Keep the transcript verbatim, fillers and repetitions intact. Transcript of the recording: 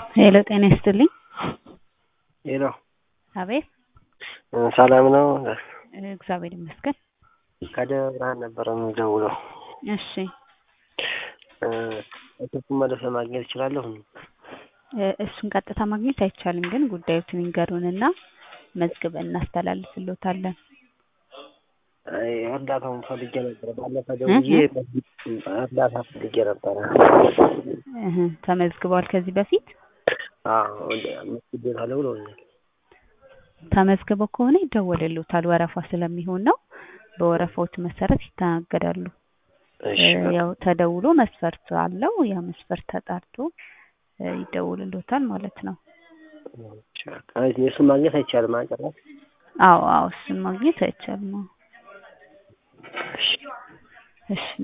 ሄሎ ጤና ይስጥልኝ። ሄሎ አቤት። ሰላም ነው? እግዚአብሔር ይመስገን። ከደብረ ብርሃን ነበር የምደውለው። እሺ እሱን መልስ ማግኘት እችላለሁ? እሱን ቀጥታ ማግኘት አይቻልም፣ ግን ጉዳዮችን ይንገሩንና መዝግበን እናስተላልፍልዎታለን። አይ እርዳታውን ፈልጌ ነበር። ባለፈው ደውዬ እርዳታ ፈልጌ ነበር። እህ ተመዝግቧል ከዚህ በፊት? አዎ መስጊድ ብለውኛል። ተመዝግበው ከሆነ ይደወልልዎታል። ወረፋ ስለሚሆን ነው። በወረፋዎች መሰረት ይስተናገዳሉ። እሺ ያው ተደውሎ መስፈርት አለው። ያ መስፈርት ተጣርቶ ይደውልልዎታል ማለት ነው። አይ እሱን ማግኘት አይቻልም አንቀርም? አዎ አዎ እሱን ማግኘት አይቻልም። እሺ እሺ